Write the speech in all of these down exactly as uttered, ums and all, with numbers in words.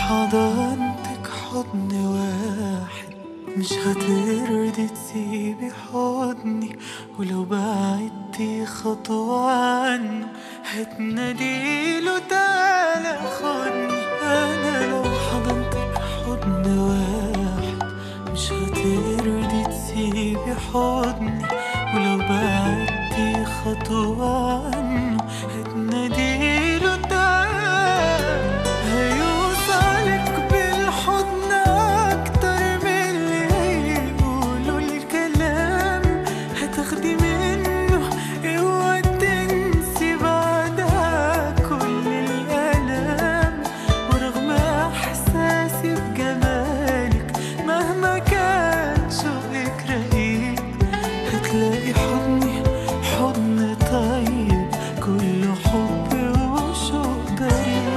حضنتك حضن واحد مش هترضي تسيبي حضني، ولو بعدتي خطوة عنه هتناديله تعالى خدني. أنا لو حضنتك حضن واحد مش هترضي تسيبي حضني، ولو بعدتي خطوة عنه هتناديله تعالى. هيوصلك بالحضن أكتر من اللي هيقولوا الكلام، هتاخدي منه اوعي تنسي بعدها كل الألام. ورغم إحساسي بجمالك مهما كان شوقك رقيق، هتلاقي حضني حضن طيب كله حب وشوق بريء.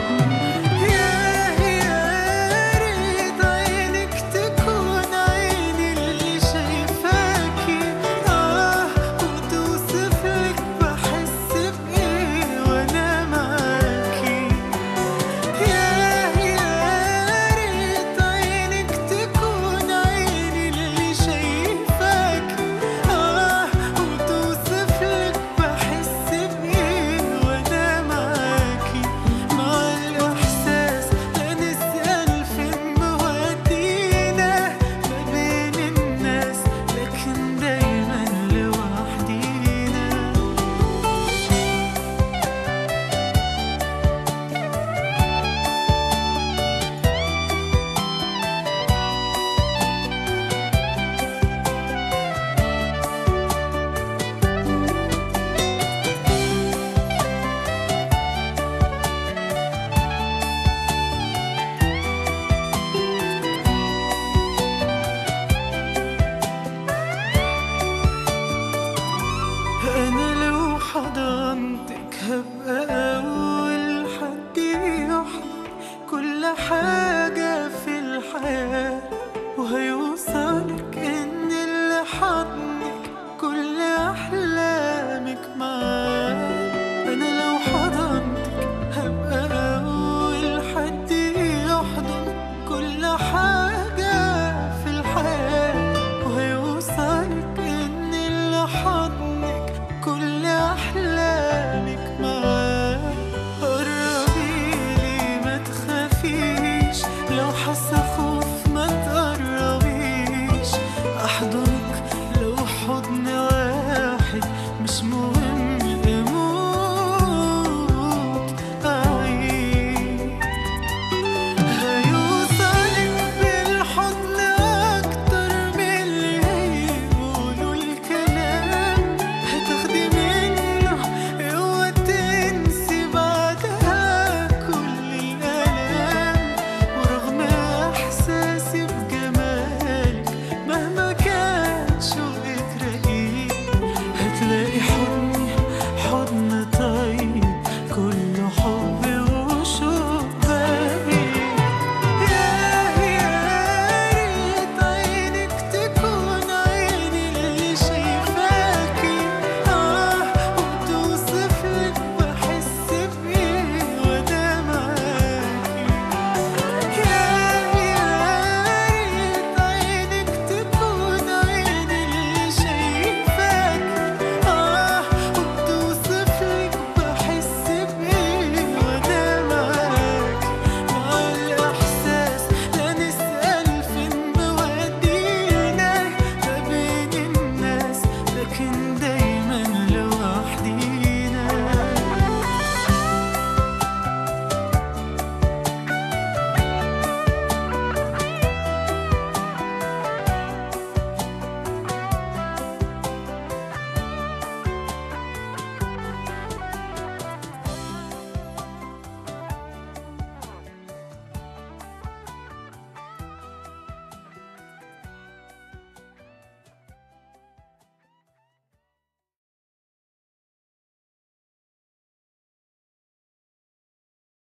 أنا لو حضنتك هبقى أول حد يحضن كل حاجة